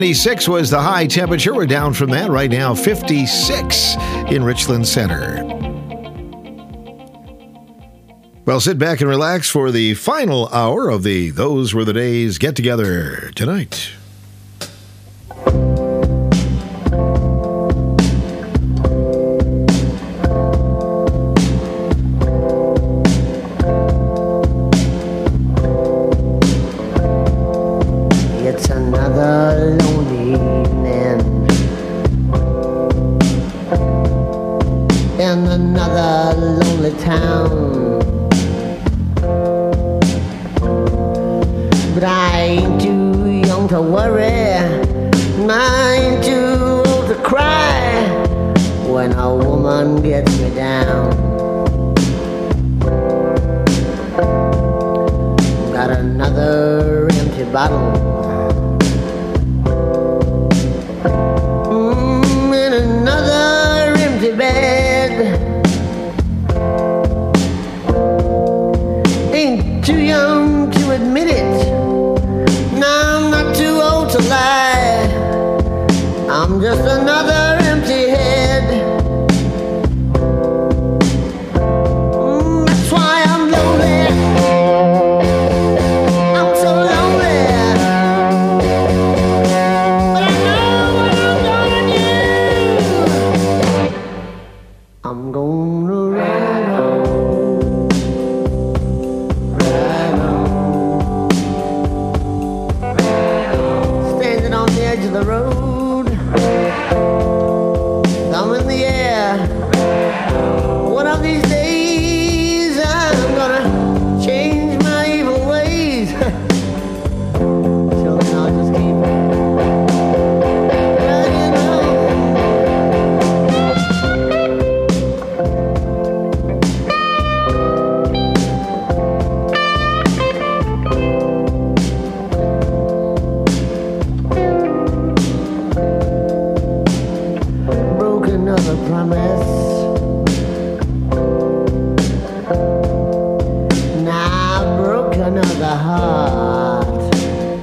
26 was the high temperature. We're down from that right now, 56 in Richland Center. Well, sit back and relax for the final hour of the Those Were the Days get-together tonight. It's another lonely evening in another lonely town. But I ain't too young to worry, and I ain't too old to cry when a woman gets me down. Got another empty bottle in another empty bed. Ain't too young to admit it, I'm not too old to lie. I'm just another empty head. That's why I'm lonely. I'm so lonely. But I know what I'm gonna do. I'm gonna ride on, ride on. Standing on the edge of the road, thumb in the air. One of these days I'm gonna change my evil ways. Till then I'll just keep riding broke another promise. Now I broke another heart.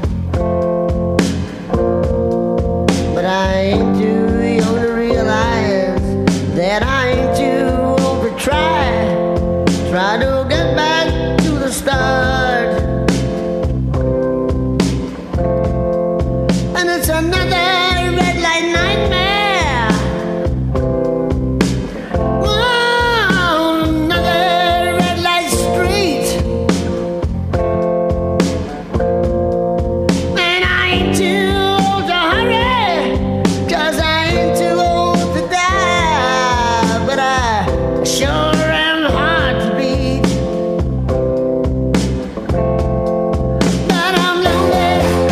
But I ain't too young to realize that I ain't too old to try to get back to the start. And it's another red light nightmare. Oh, another red light street. And I ain't too old to hurry, 'cause I ain't too old to die. But I sure am hard to beat. But I'm lonely.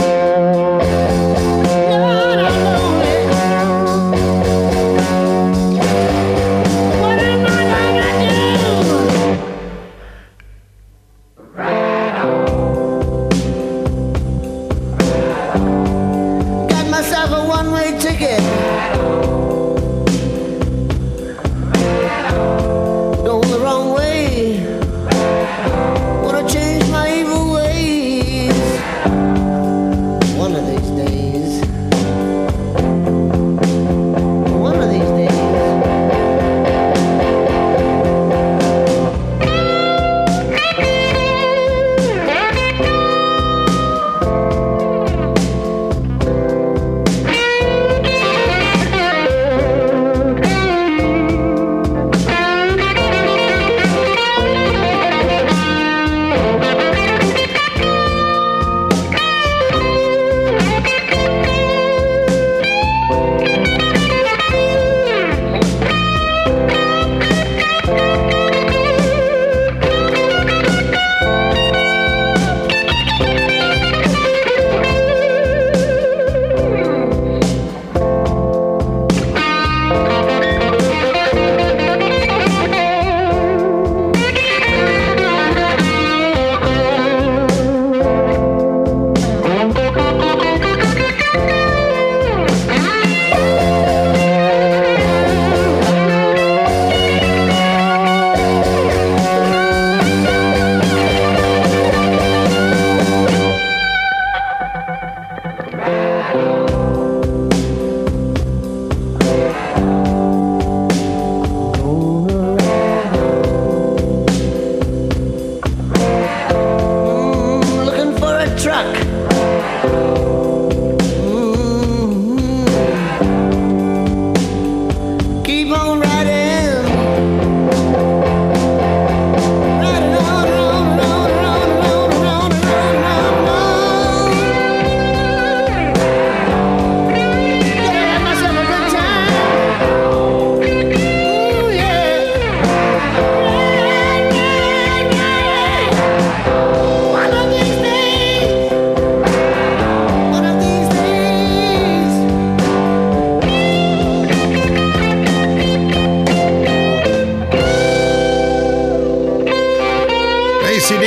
Lord, I'm lonely. What am I gonna do? Got myself a one-way ticket. Going the wrong way. Wanna change my evil ways. One of these days. One of these days.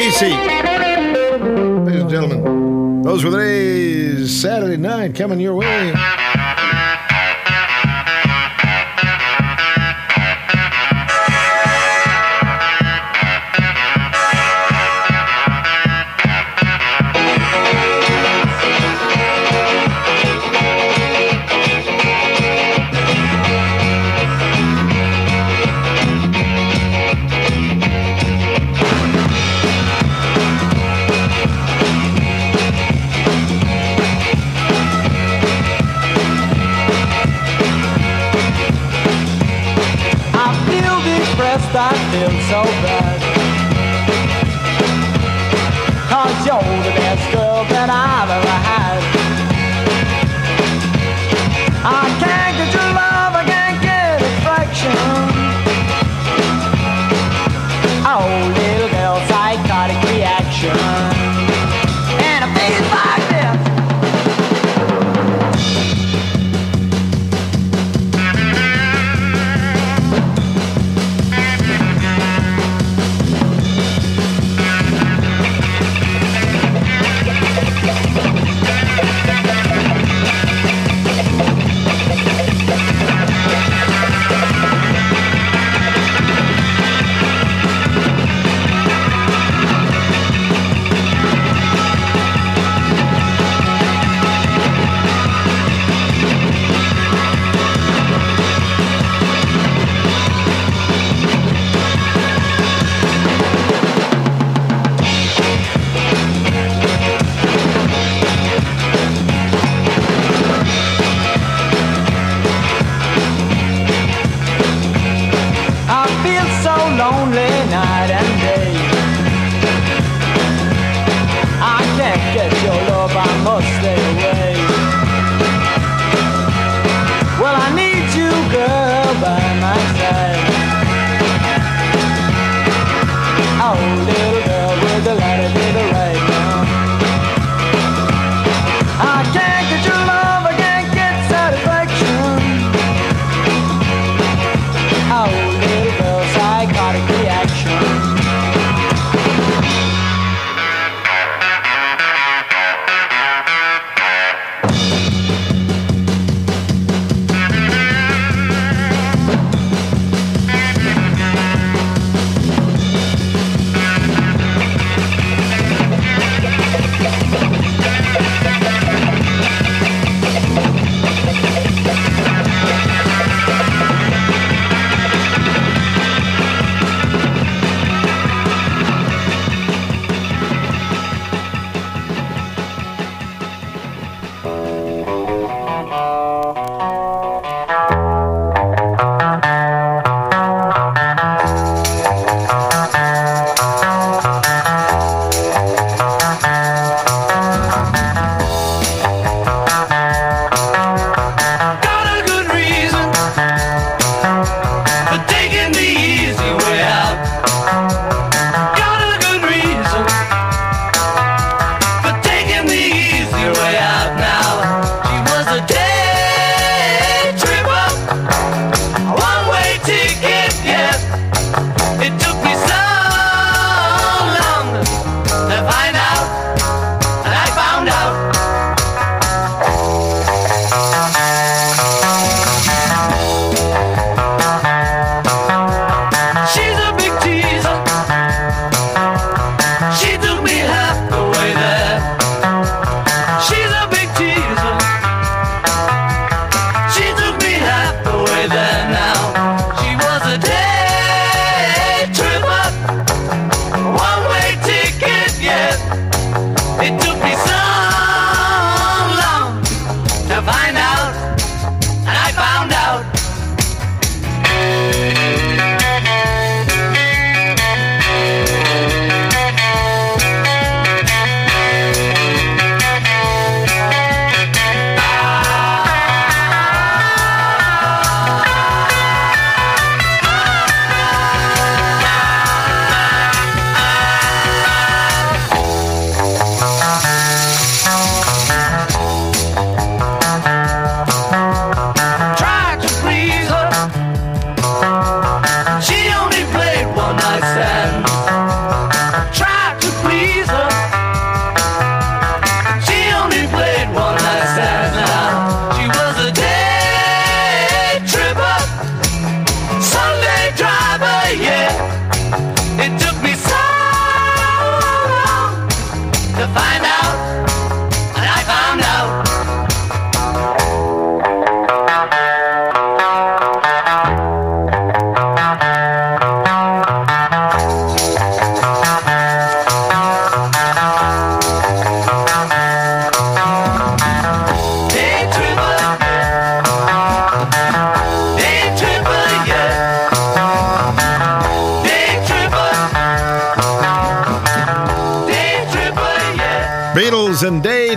seat. Ladies and gentlemen, those were the days. Saturday night coming your way.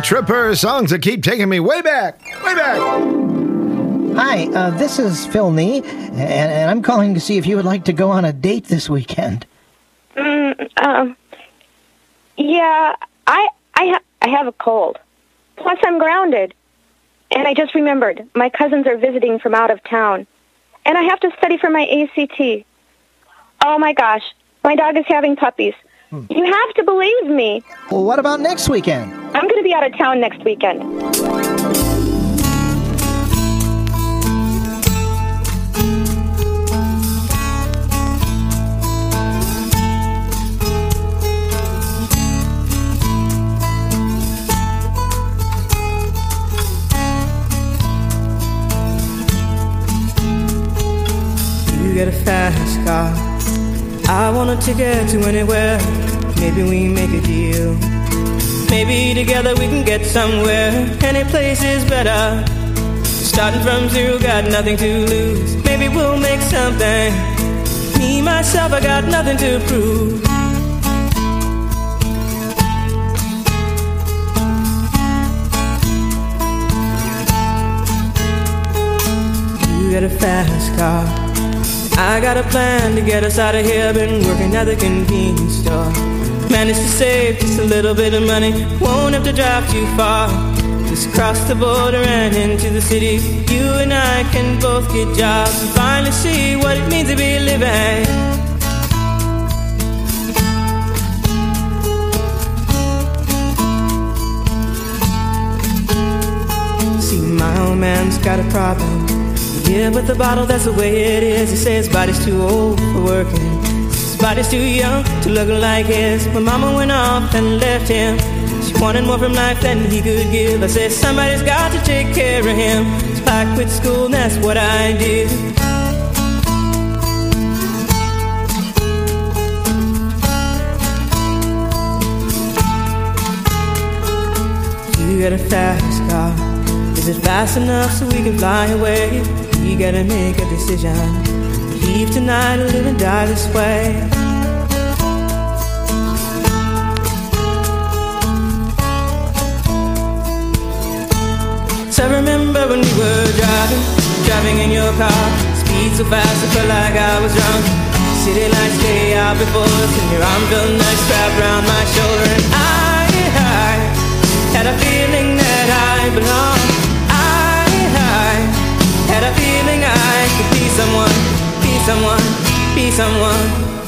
Night Tripper, songs that keep taking me way back, way back. Hi, this is Phil Nee, and I'm calling to see if you would like to go on a date this weekend. Yeah, I have a cold. Plus, I'm grounded. And I just remembered, my cousins are visiting from out of town. And I have to study for my ACT. Oh, my gosh. My dog is having puppies. You have to believe me. Well, what about next weekend? I'm going to be out of town next weekend. You get a fast car, I want a ticket to anywhere. Maybe we make a deal. Maybe together we can get somewhere. Any place is better. Starting from zero, got nothing to lose. Maybe we'll make something. Me, myself, I got nothing to prove. You get a fast car, I got a plan to get us out of here. Been working at the convenience store. Managed to save just a little bit of money. Won't have to drive too far. Just cross the border and into the city. You and I can both get jobs and finally see what it means to be living. See, my old man's got a problem. Yeah, but the bottle, that's the way it is. He says his body's too old for working. His body's too young to look like his. My mama went off and left him. She wanted more from life than he could give. I said, somebody's got to take care of him. So I quit school and that's what I did. You got a fast car. Is it fast enough so we can fly away? We gotta make a decision. Leave tonight or live and die this way. So I remember when we were driving in your car. Speed so fast I felt like I was drunk. City lights stay out before us, and your arm felt nice wrapped around my shoulder. And I had a feeling that I belonged. Had a feeling I could be someone, be someone, be someone.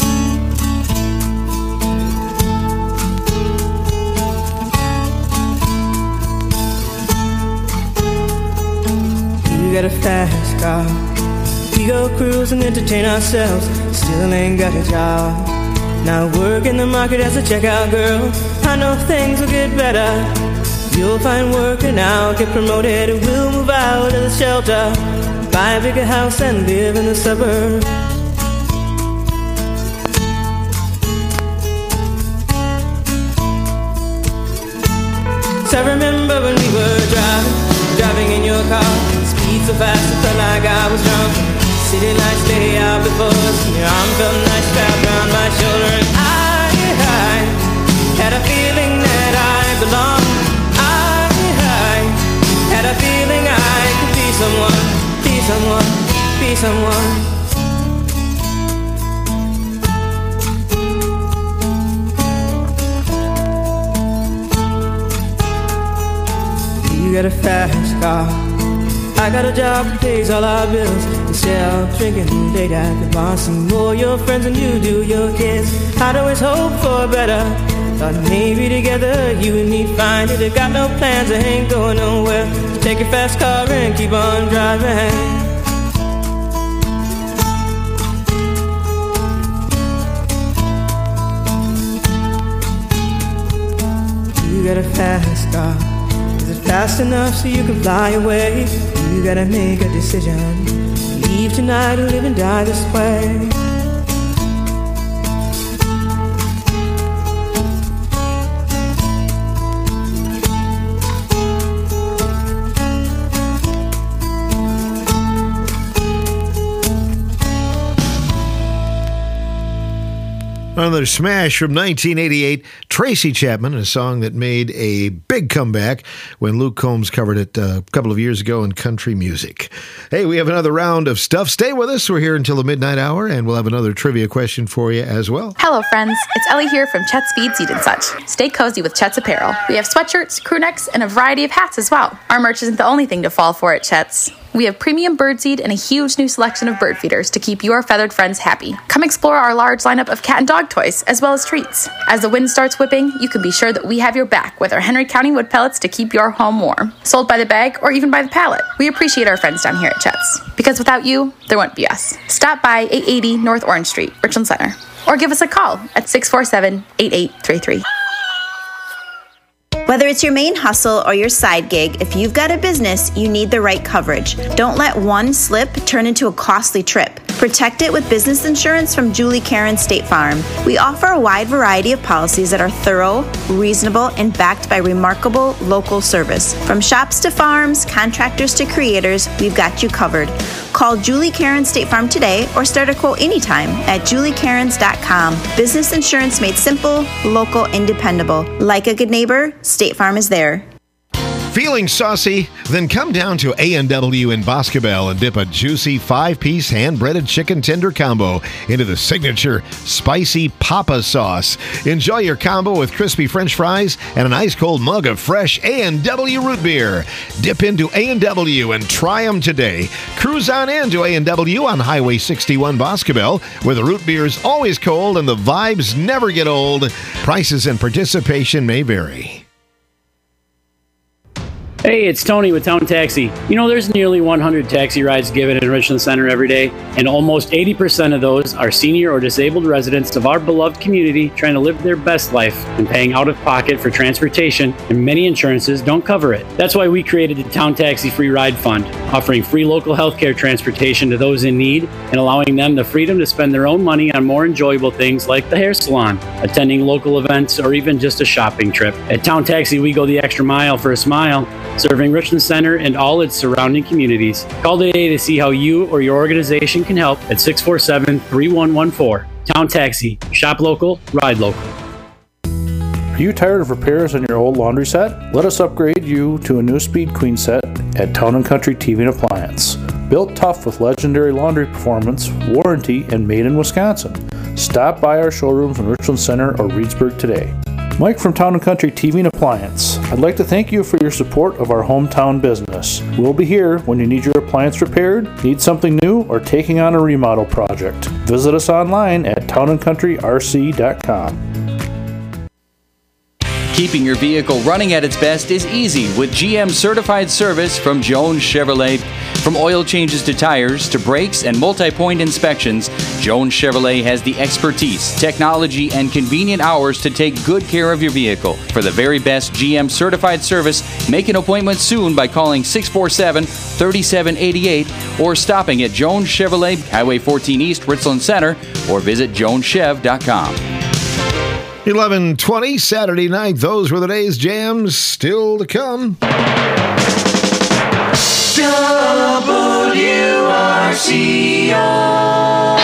You got a fast car. We go cruise and entertain ourselves. Still ain't got a job. Now work in the market as a checkout girl. I know things will get better. You'll find work and I'll get promoted. We'll move out of the shelter, buy a bigger house and live in the suburbs. So I remember when we were driving in your car. Speed so fast it felt like I was drunk. City lights lay out before us, and your arm felt nice wrapped around my shoulder. And I had a feeling that I belonged. Had a feeling I could be someone, be someone, be someone. You got a fast car, I got a job that pays all our bills. Instead of drinking late at the bar, see more your friends than you do your kids. I'd always hope for better. Thought maybe together you and me find it. I got no plans, I ain't going nowhere. So take your fast car and keep on driving. You got a fast car. Is it fast enough so you can fly away? You gotta make a decision. Leave tonight or live and die this way. Another smash from 1988, Tracy Chapman, a song that made a big comeback when Luke Combs covered it a couple of years ago in country music. Hey, we have another round of stuff. Stay with us. We're here until the midnight hour, and we'll have another trivia question for you as well. Hello, friends. It's Ellie here from Chet's Feed, Seed and Such. Stay cozy with Chet's apparel. We have sweatshirts, crew necks, and a variety of hats as well. Our merch isn't the only thing to fall for at Chet's. We have premium birdseed and a huge new selection of bird feeders to keep your feathered friends happy. Come explore our large lineup of cat and dog toys, as well as treats. As the wind starts whipping, you can be sure that we have your back with our Henry County wood pellets to keep your home warm. Sold by the bag or even by the pallet. We appreciate our friends down here at Chet's, because without you, there wouldn't be us. Stop by 880 North Orange Street, Richland Center, or give us a call at 647-8833. Whether it's your main hustle or your side gig, if you've got a business, you need the right coverage. Don't let one slip turn into a costly trip. Protect it with business insurance from Julie Karen State Farm. We offer a wide variety of policies that are thorough, reasonable, and backed by remarkable local service. From shops to farms, contractors to creators, we've got you covered. Call Julie Karen State Farm today or start a quote anytime at juliekarens.com. Business insurance made simple, local, and dependable. Like a good neighbor, State Farm is there. Feeling saucy? Then come down to A&W in Boscobel and dip a juicy 5-piece hand-breaded chicken tender combo into the signature spicy Papa sauce. Enjoy your combo with crispy French fries and an ice-cold mug of fresh A&W root beer. Dip into A&W and try them today. Cruise on in to A&W on Highway 61 Boscobel, where the root beer is always cold and the vibes never get old. Prices and participation may vary. Hey, it's Tony with Town Taxi. You know, there's nearly 100 taxi rides given in Richland Center every day, and almost 80% of those are senior or disabled residents of our beloved community trying to live their best life and paying out of pocket for transportation, and many insurances don't cover it. That's why we created the Town Taxi Free Ride Fund, offering free local healthcare transportation to those in need and allowing them the freedom to spend their own money on more enjoyable things like the hair salon, attending local events, or even just a shopping trip. At Town Taxi, we go the extra mile for a smile, serving Richland Center and all its surrounding communities. Call today to see how you or your organization can help at 647-3114. Town Taxi. Shop local, ride local. Are you tired of repairs on your old laundry set? Let us upgrade you to a new Speed Queen set at Town & Country TV and Appliance. Built tough with legendary laundry performance, warranty, and made in Wisconsin. Stop by our showrooms in Richland Center or Reedsburg today. Mike from Town & Country TV and Appliance. I'd like to thank you for your support of our hometown business. We'll be here when you need your appliance repaired, need something new, or taking on a remodel project. Visit us online at townandcountryrc.com. Keeping your vehicle running at its best is easy with GM certified service from Jones Chevrolet. From oil changes to tires to brakes and multi-point inspections, Jones Chevrolet has the expertise, technology, and convenient hours to take good care of your vehicle. For the very best GM certified service, make an appointment soon by calling 647-3788 or stopping at Jones Chevrolet, Highway 14 East, Richland Center, or visit joneschev.com. 11:20 Saturday night. Those were the days. Jams still to come. WRCO.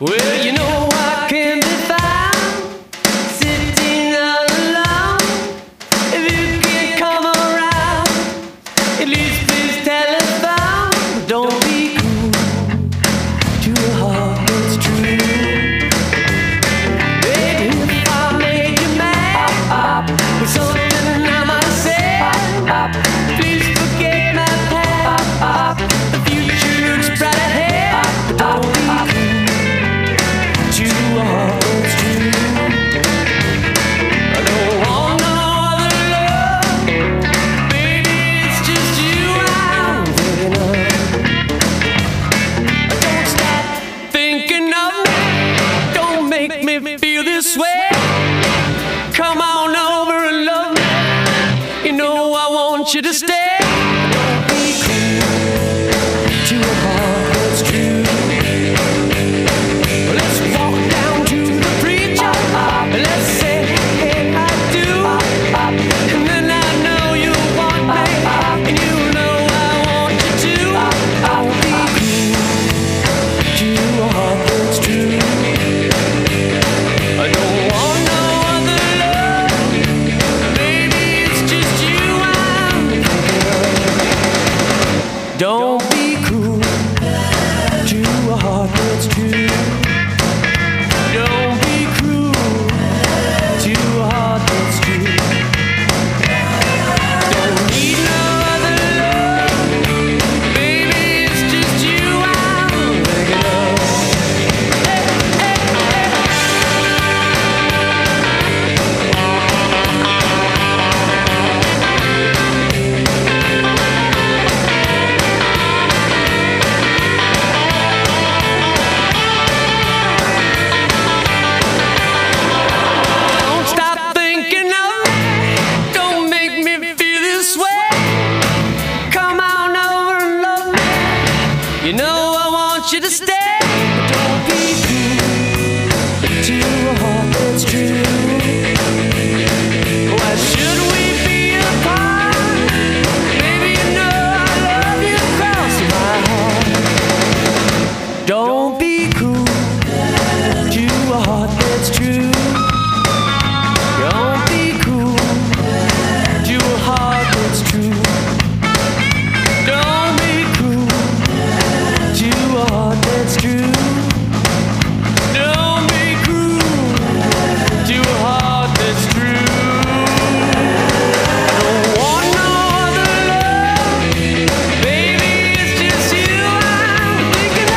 Well, you know I can be found sitting all alone. If you can't come around, at least please telephone. Don't be cruel to a heart that's true. Baby, if I made you mad with something I might say, please forget my past. The future looks bright ahead, but don't be cruel to a heart that's true. I don't want no other love, baby, it's just you I'm thinking of. Don't stop thinking of me, don't make me feel this way. Come on over and love me, you know I want you to stay. Don't be cruel to a heart that's true. Let's walk down to the preacher, and let's say, hey, I do. And then I know you want me, and you know I want you to. Don't be cruel to a heart that's true. I don't want no other love, baby, it's just you I'm thinking of. Don't be cruel to a heart that's true. Don't be cruel to a heart that's true. Don't need no other love, baby, it's just you I'm thinking of. Don't stop thinking of me, don't make me feel this way. Come on over and love me, you know I want you to stay. Don't be cruel to a heart that's true. Why should we be apart? Baby, you know I love you across my heart. Don't be cruel to a heart that's true. Don't be cruel to a heart that's true. Don't be cruel to a heart that's true. Don't be cruel to a heart that's true. I don't want no other love, baby, it's just you I'm thinking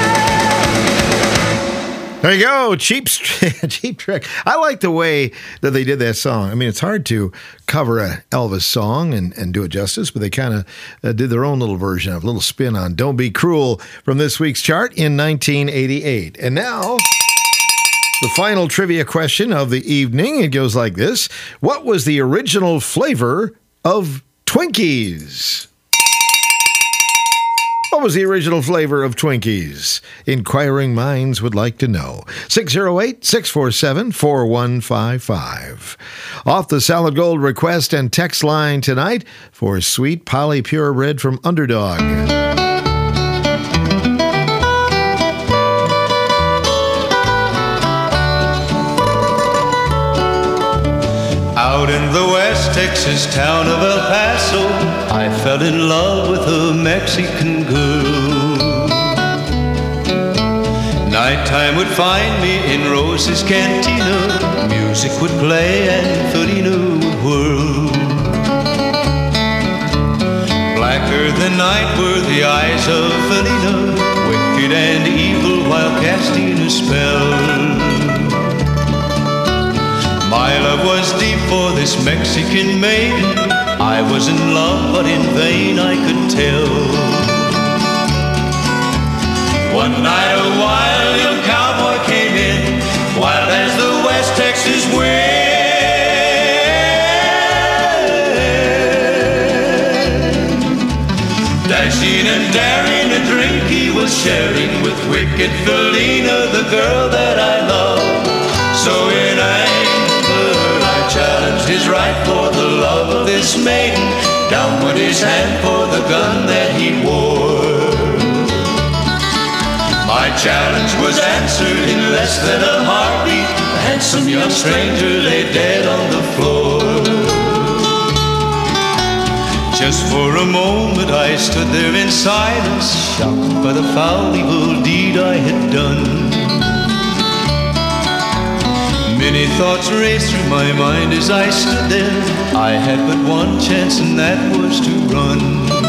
of. There you go, Cheap Trick. I like the way that they did that song. I mean, it's hard to cover a Elvis song and do it justice, but they kind of did their own little version of a little spin on Don't Be Cruel from this week's chart in 1988. And now, the final trivia question of the evening. It goes like this. What was the original flavor of Twinkies? What was the original flavor of Twinkies? Inquiring minds would like to know. 608-647-4155. Off the Solid Gold request and text line tonight for Sweet Polly Purebred from Underdog. Out in the West Texas town of El Paso, I fell in love with a Mexican girl. Nighttime would find me in Rose's Cantina. Music would play and Felina would whirl. Blacker than night were the eyes of Felina, wicked and evil while casting a spell. My love was deep for this Mexican maiden. I was in love, but in vain I could tell. One night a wild young cowboy came in, wild as the West Texas wind. Dashing and daring, a drink he was sharing with wicked Felina, the girl that I love. So in anger I challenged his right for the love of this maiden. Down went his hand for the gun that he wore. My challenge was answered in less than a heartbeat. The handsome young stranger lay dead on the floor. Just for a moment I stood there in silence, shocked by the foul evil deed I had done. Many thoughts raced through my mind as I stood there. I had but one chance, and that was to run.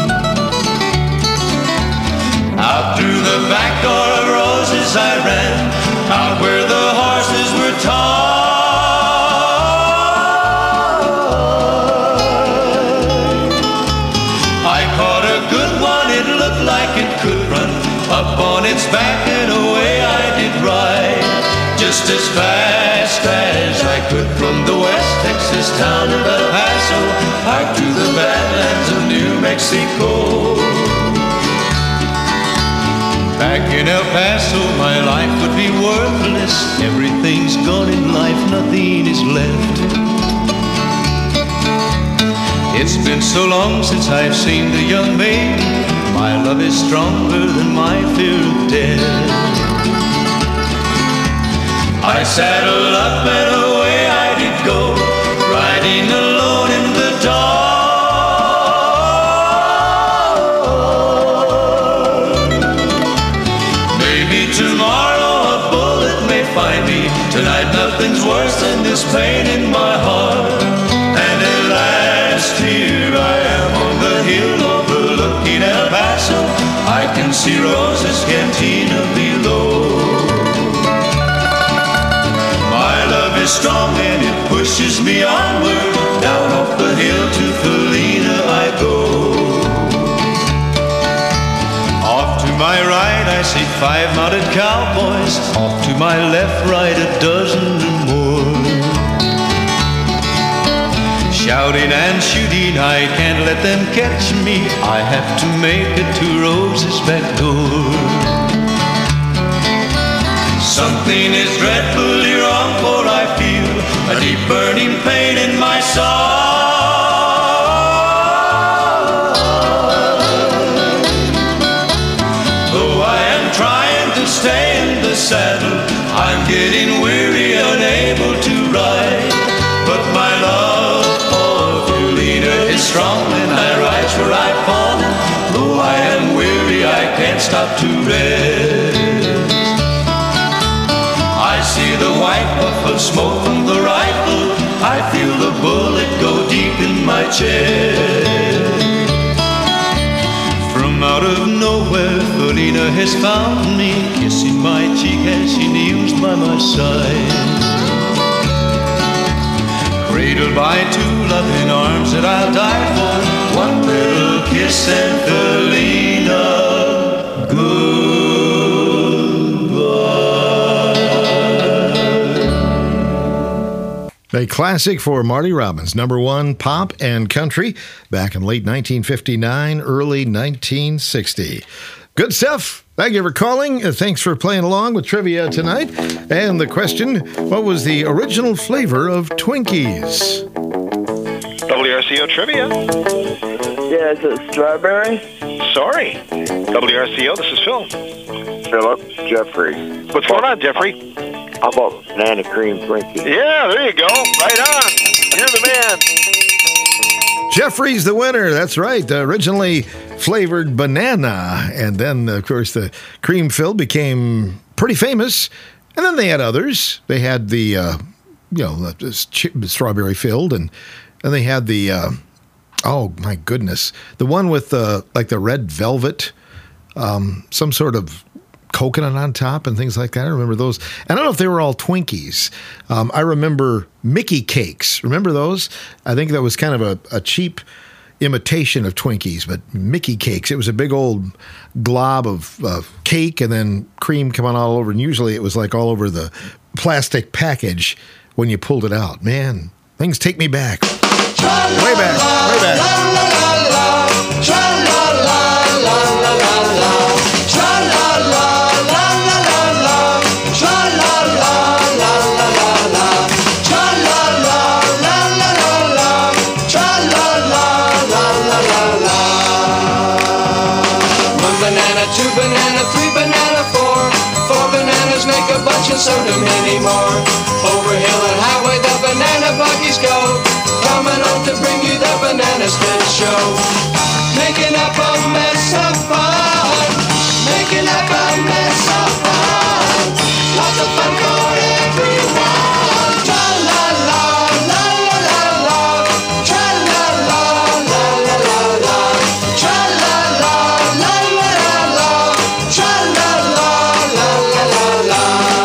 Out through the back door of roses I ran, out where the horses were tied. I caught a good one, it looked like it could run. Up on its back and away I did ride, just as fast as I could from the West Texas town of El Paso out to the badlands of New Mexico. Back in El Paso my life would be worthless. Everything's gone in life, nothing is left. It's been so long since I've seen the young maiden. My love is stronger than my fear of death. I saddled up and away I did go, riding alone in the dark. Maybe tomorrow a bullet may find me. Tonight nothing's worse than this pain in my heart. And at last here I am on the hill overlooking El Paso. I can see Rosa's cantina below. Strong and it pushes me onward. Down off the hill to Felina I go. Off to my right I see 5 mounted cowboys. Off to my left, right, a dozen or more. Shouting and shooting, I can't let them catch me. I have to make it to Rose's back door. Something is dreadfully wrong, for I feel a deep burning pain in my soul. Though I am trying to stay in the saddle, I'm getting weary, unable to ride. But my love for Felina is strong, and I rise where I've fallen. Though I am weary, I can't stop to rest. I see the white puff of smoke from the rifle. I feel the bullet go deep in my chest. From out of nowhere, Felina has found me, kissing my cheek as she kneels by my side. Cradled by 2 loving arms that I'll die for. One little kiss and Felina, good. A classic for Marty Robbins, #1 pop and country, back in late 1959, early 1960. Good stuff. Thank you for calling. Thanks for playing along with trivia tonight. And the question, what was the original flavor of Twinkies? WRCO trivia. Yeah, is it strawberry? Sorry. WRCO, this is Phil. Philip, Jeffrey. What's going on, Jeffrey? How about banana cream Twinkies? Yeah, there you go. Right on. You're the man. Jeffrey's the winner. That's right. Originally flavored banana. And then, of course, the cream filled became pretty famous. And then they had others. They had the, strawberry filled. And they had the, oh, my goodness. The one with the red velvet, some sort of coconut on top and things like that. I remember those. I don't know if they were all Twinkies. I remember Mickey cakes. Remember those? I think that was kind of a cheap imitation of Twinkies, but Mickey cakes. It was a big old glob of cake and then cream coming all over. And usually it was like all over the plastic package when you pulled it out. Man, things take me back. Way back. Way back. Two banana, 3 banana, 4. 4 bananas make a bunch and so do many more. Over hill and highway the banana buggies go, coming on to bring you the banana split show. Making up a mess of fun, making up a mess of fun. Lots of fun for everyone. Tra-la-la, la-la-la-la, tra-la-la, la-la-la-la, tra-la-la, la-la-la-la, tra-la-la, la-la-la-la.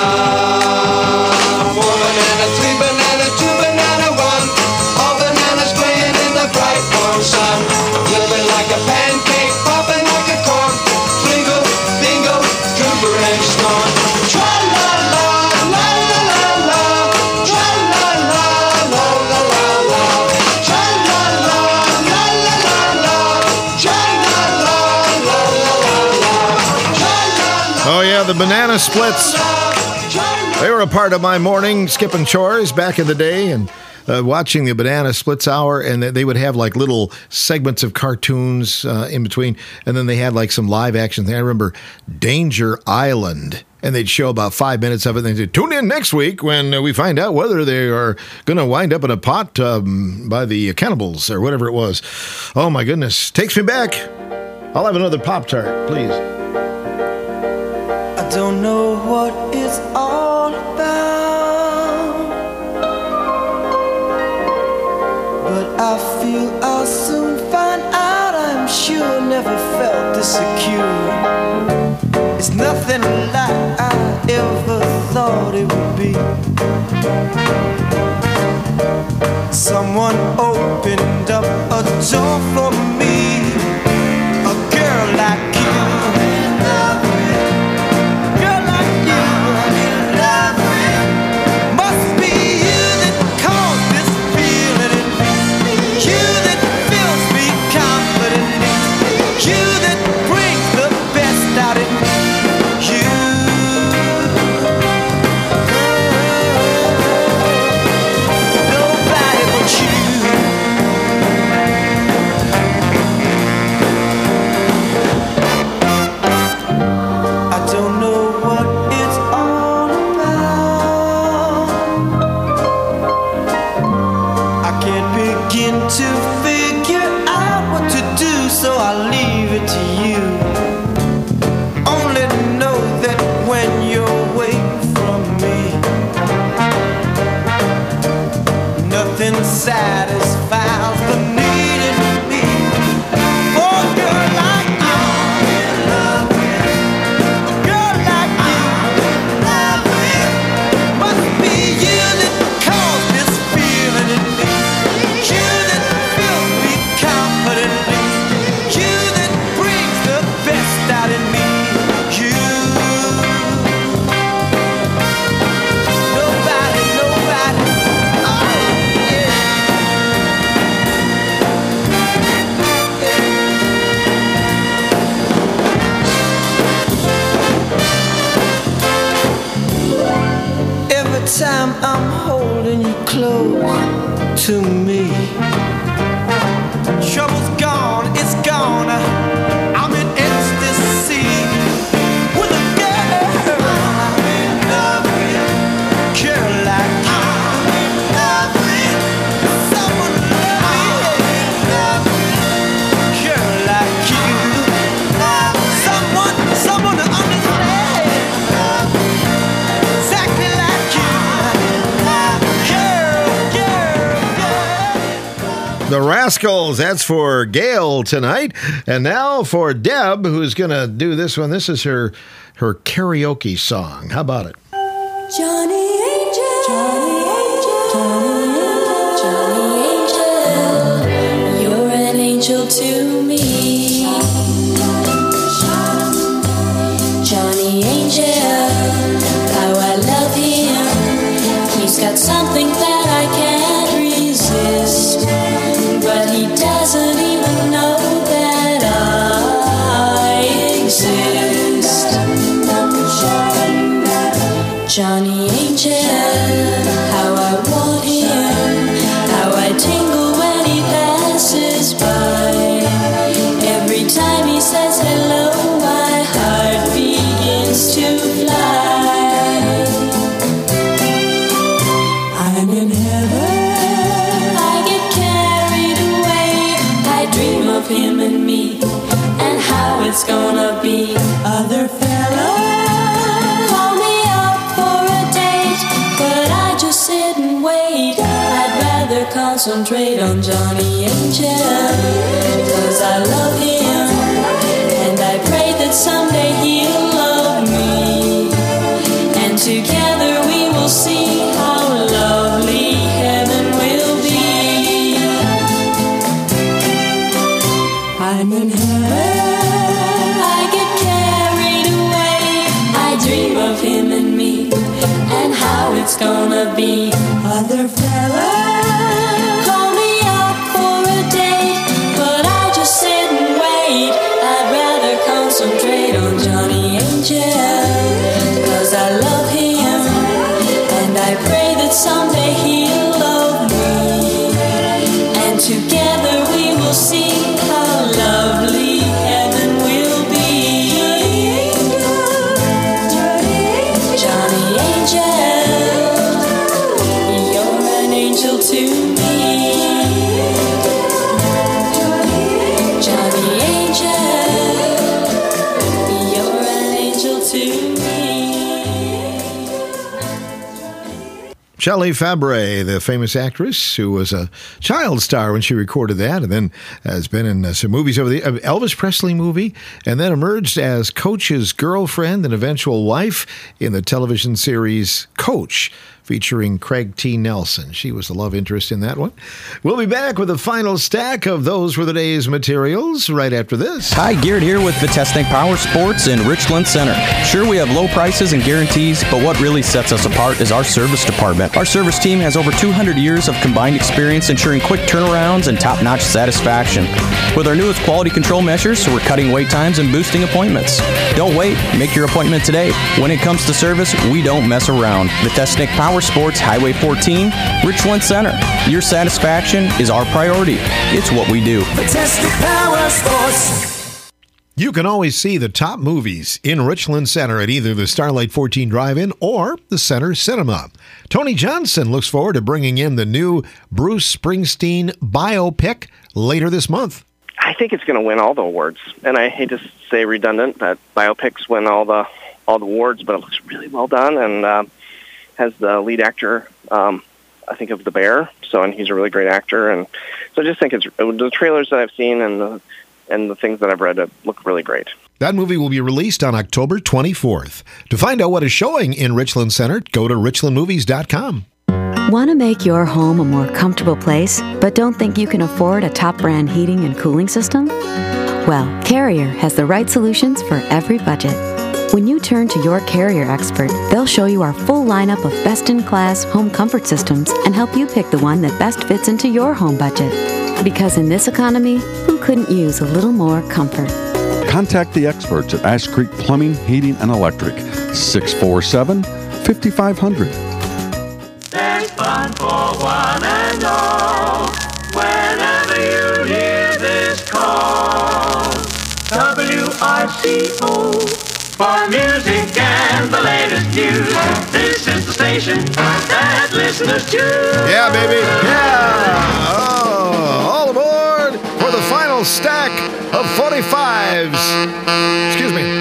4 banana, 3 banana, 2 banana, 1. All bananas playing in the bright warm sun. Living like a pancake, popping like a corn. Flingo, bingo, Cooper and Storm. Tra-la-la, la-la-la-la, tra-la-la, la-la-la-la, tra-la-la, la-la-la-la, tra-la-la, la-la-la-la, tra-la-la. Oh, yeah, the banana splits. They were a part of my morning skipping chores back in the day and watching the Banana Splits Hour, and they would have like little segments of cartoons in between, and then they had like some live action thing. I remember Danger Island, and they'd show about 5 minutes of it, and they'd say, tune in next week when we find out whether they are going to wind up in a pot by the cannibals or whatever it was. Oh, my goodness. Takes me back. I'll have another Pop-Tart, please. I don't know what it's all about, but I feel I'll soon find out. I'm sure never felt this secure. It's nothing like I ever thought it would be. Someone opened up a door for me, a girl like you. Satisfies the need in me for a girl like you. In love with a girl like you. In love with must be you that caused this feeling in me. You that fills me confidently. You that brings the best out in me. You. Nobody. Time I'm holding you close to me, trouble's gone, it's gone. I'm in ecstasy with a girl. I'm in love with a girl like you. I'm in love with someone like me. I'm in love with a girl like you. Someone to understand exactly like you. The Rascals, that's for Gail tonight. And now for Deb, who's going to do this one. This is her karaoke song. How about it? Johnny Angel, Johnny Angel, Johnny Angel, you're an angel to me. Johnny Angel, how I love him. He's got something that I can't resist. But he doesn't even know that I exist. Johnny Angel, how I want him, how I tingle when he passes by. Every time he says hello, my heart concentrate on Johnny Angel, 'cause I love him, and I pray that someday he'll love me, and together we will see how lovely heaven will be. I'm in heaven, I get carried away, I dream of him and me, and how it's gonna be. Other fellas call me up for a date, but I just sit and wait. I'd rather concentrate on Johnny Angel, 'cause I love him, and I pray that someday he'll love me, and together we will see how lovely heaven will be. Johnny Angel, you're an angel to me. Johnny Angel, you're an angel to me. Shelley Fabares, the famous actress who was a child star when she recorded that, and then has been in some movies over the Elvis Presley movie, and then emerged as Coach's girlfriend and eventual wife in the television series Coach, featuring Craig T. Nelson. She was the love interest in that one. We'll be back with a final stack of Those Were the Days materials right after this. Hi, Garrett here with Vitesnik Power Sports in Richland Center. Sure, we have low prices and guarantees, but what really sets us apart is our service department. Our service team has over 200 years of combined experience ensuring quick turnarounds and top-notch satisfaction. With our newest quality control measures, we're cutting wait times and boosting appointments. Don't wait. Make your appointment today. When it comes to service, we don't mess around. Vitesnik Power Sports, Highway 14, Richland Center. Your satisfaction is our priority. It's what we do. Vitesnik Power Sports. You can always see the top movies in Richland Center at either the Starlight 14 Drive-In or the Center Cinema. Tony Johnson looks forward to bringing in the new Bruce Springsteen biopic later this month. I think it's going to win all the awards, and I hate to say redundant that biopics win all the awards, but it looks really well done, and has the lead actor, I think, of The Bear. And he's a really great actor, and so I just think it's the trailers that I've seen and the things that I've read look really great. That movie will be released on October 24th. To find out what is showing in Richland Center, go to richlandmovies.com. Want to make your home a more comfortable place, but don't think you can afford a top brand heating and cooling system? Well, Carrier has the right solutions for every budget. When you turn to your Carrier expert, they'll show you our full lineup of best-in-class home comfort systems and help you pick the one that best fits into your home budget. Because in this economy, who couldn't use a little more comfort? Contact the experts at Ash Creek Plumbing, Heating, and Electric, 647-5500. There's fun for one and all whenever you hear this call. WRCO for music and the latest news. This is the station that listeners choose. Yeah, baby. Yeah. Oh, all aboard for the final stack of 45s. Excuse me.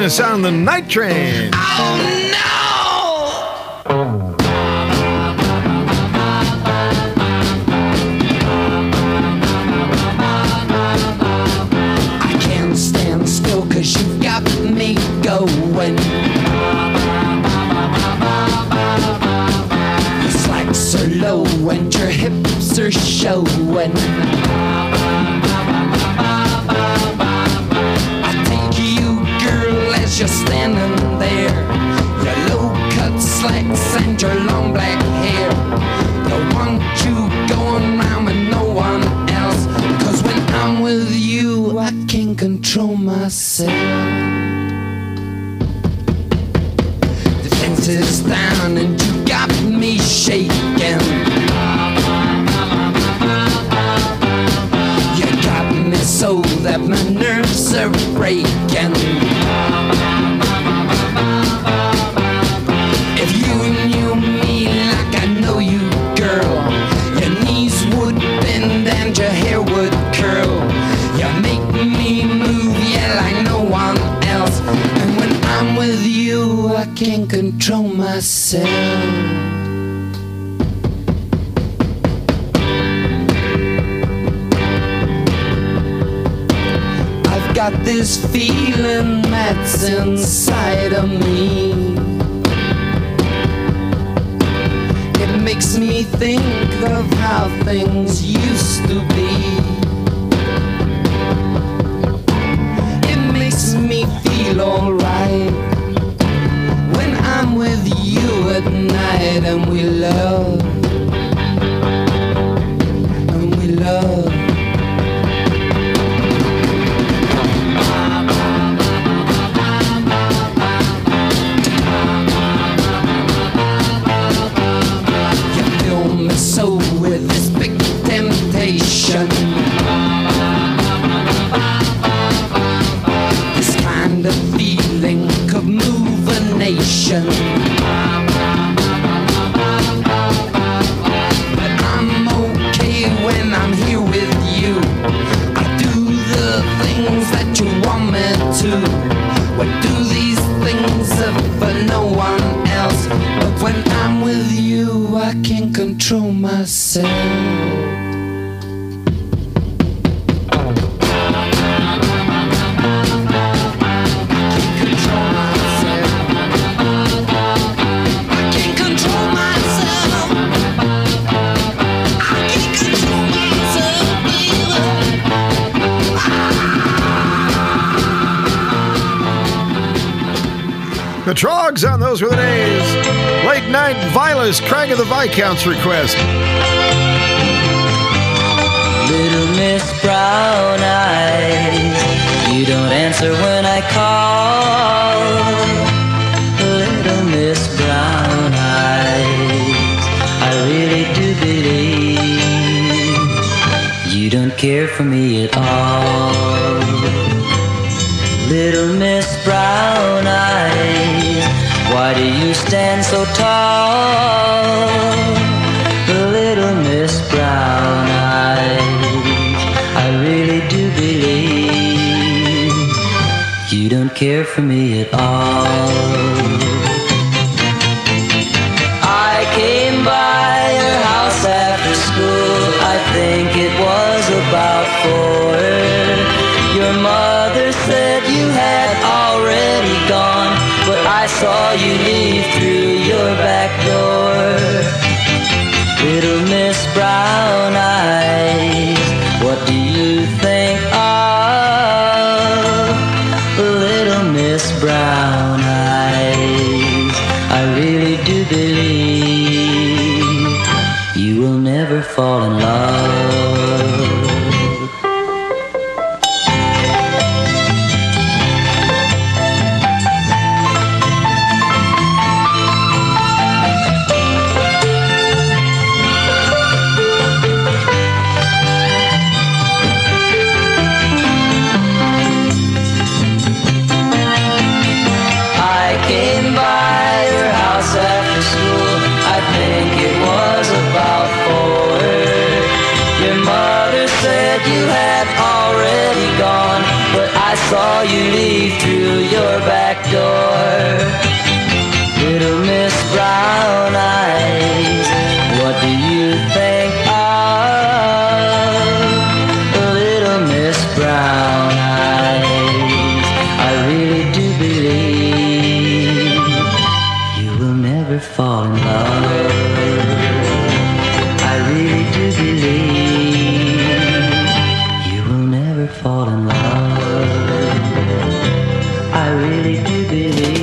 Christmas on the Night Train. I can't stand still 'cause you've got me going. Your slacks are low and your hips are showing. I take you, girl, as you're standing there. Your low-cut slacks and your long black hair. Don't want you going round with no one else. 'Cause when I'm with you, I can't control myself. The fence is down and you got me shaking. You got me so that my nerves are breaking. If you knew me like I know you, girl, your knees would bend and your hair would curl. You make me move, yeah, like no one else. And when I'm with you, I can't control myself. I've got this feeling that's inside of me. It makes me think of how things used to be. It makes me feel alright when I'm with you at night and we love. And we love. So with this big temptation, this kind of feeling could move a nation. But I'm okay when I'm here with you. I do the things that you want me to. I do these things for no one else. But when I'm with you, I can't control myself. The Trogs on Those Were the Days. Late Night Vilas, Craig of the Viscount's request. Little Miss Brown Eyes, you don't answer when I call. Little Miss Brown Eyes, I really do believe you don't care for me at all. Little Miss Brown Eyes, why do you stand so tall? Little Miss Brown Eyes, I really do believe you don't care for me at all. I came by your house after school, I think it was about 4. Your mother said you had already gone, but I saw you leave through your back door. Little Miss Brown Eyes, what do you think of? Little Miss Brown Eyes, I really do believe you will never fall in love. You had already gone, but I saw you leave through your your back door. Little Miss Brown Eyes, what do you think of? Little Miss Brown Eyes, I really do believe you will never fall in love. I really do believe you will never fall in love. I really do believe.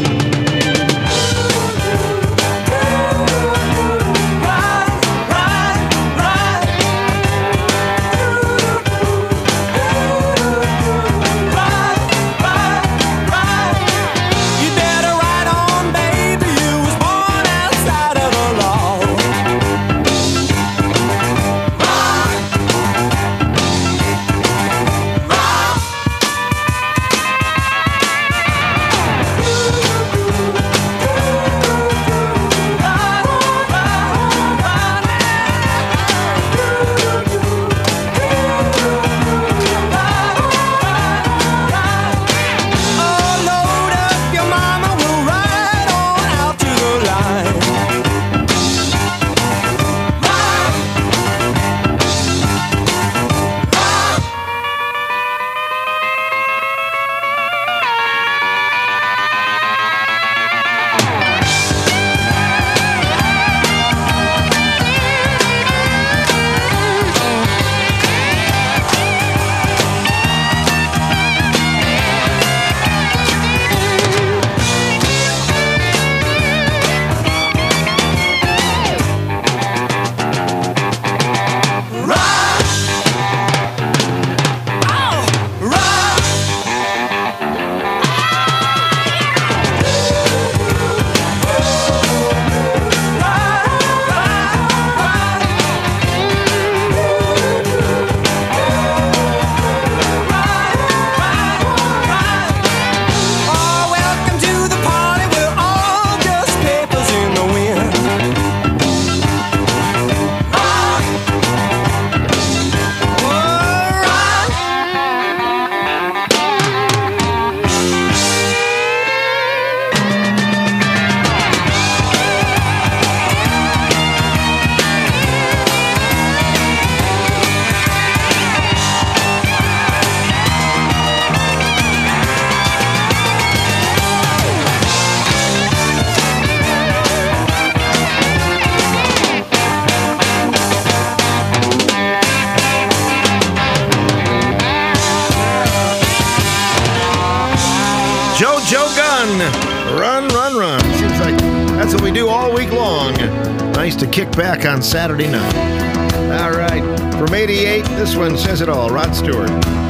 JoJo Gunn, Run, Run, Run. Seems like that's what we do all week long. Nice to kick back on Saturday night. All right, from 88, this one says it all, Rod Stewart.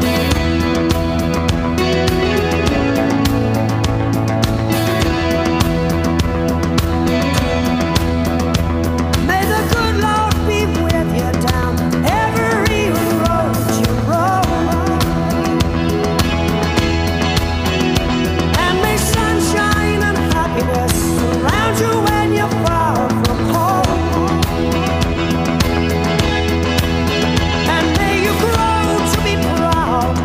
May the good Lord be with you down every road you roll. And may sunshine and happiness surround you when you're far from home. And may you grow to be proud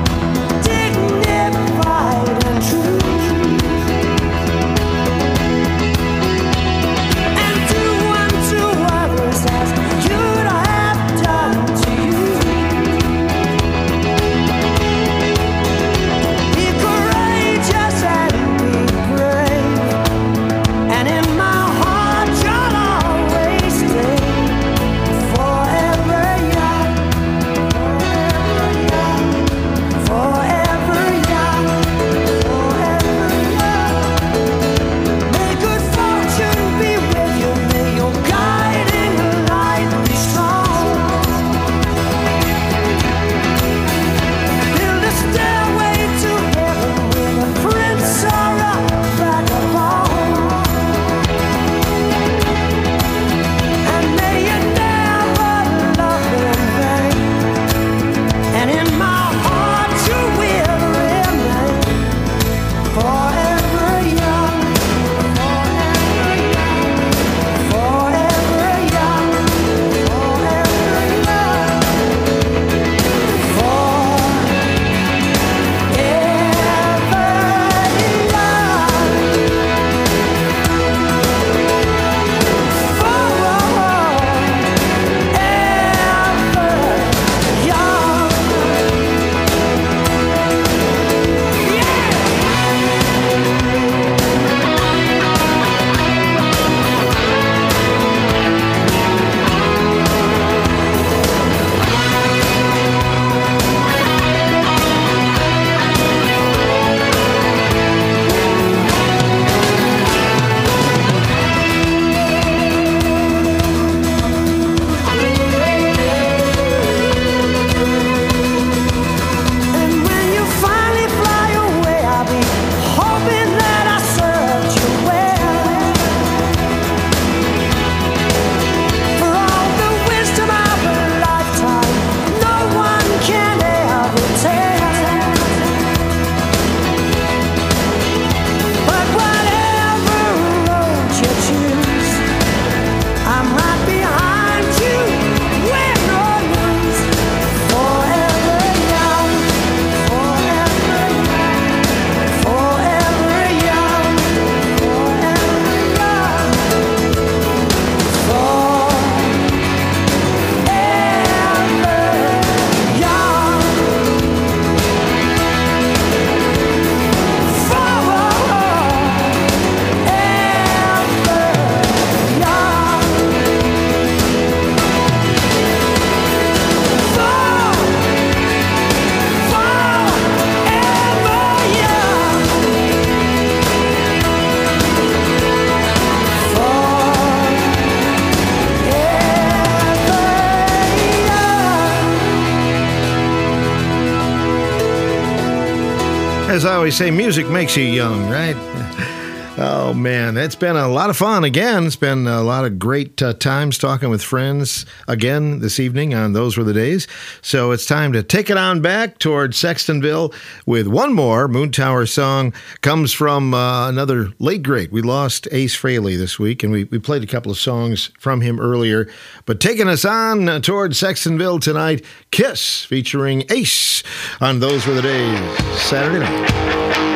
As I always say, music makes you young, right? Oh, man, it's been a lot of fun again. It's been a lot of great times talking with friends again this evening on Those Were the Days. So it's time to take it on back towards Sextonville with one more Moon Tower song. Comes from another late great. We lost Ace Frehley this week, and we played a couple of songs from him earlier. But taking us on towards Sextonville tonight, Kiss featuring Ace on Those Were the Days, Saturday night.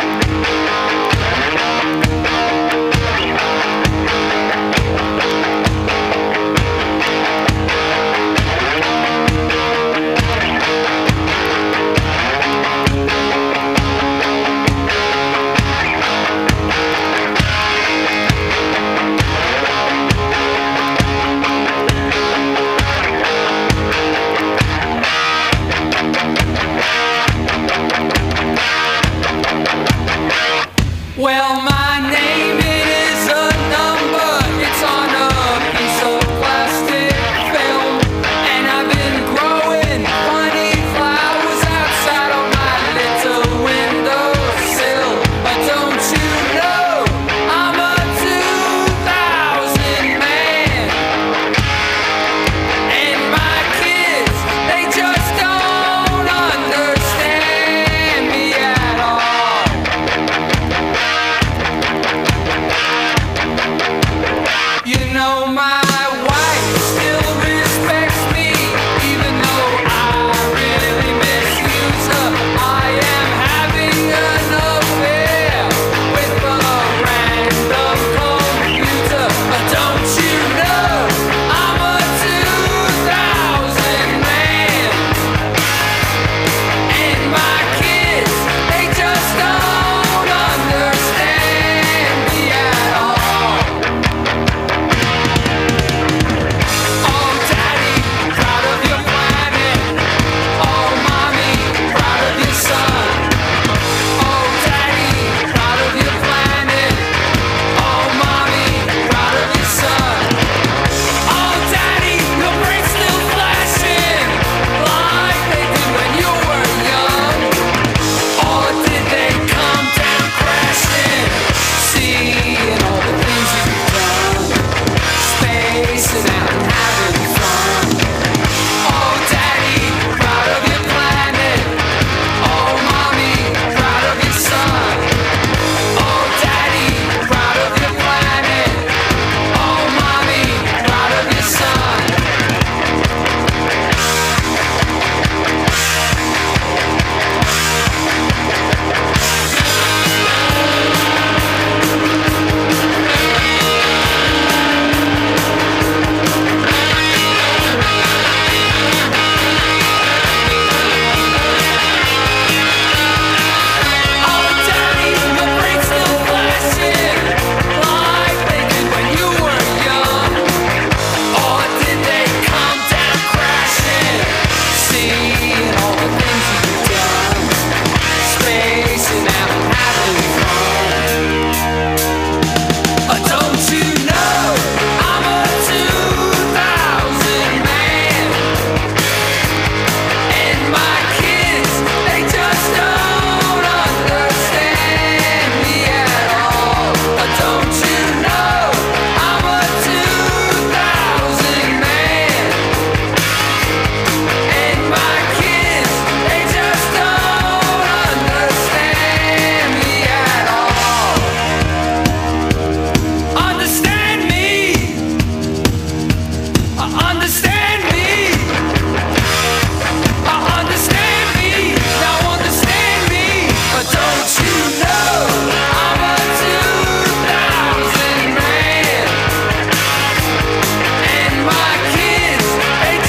Well, my name, it is a number. It's on a piece of plastic film. And I've been growing funny flowers outside on my little windowsill. But don't you know I'm a 2000 man? And my kids, they just don't understand me at all. You know my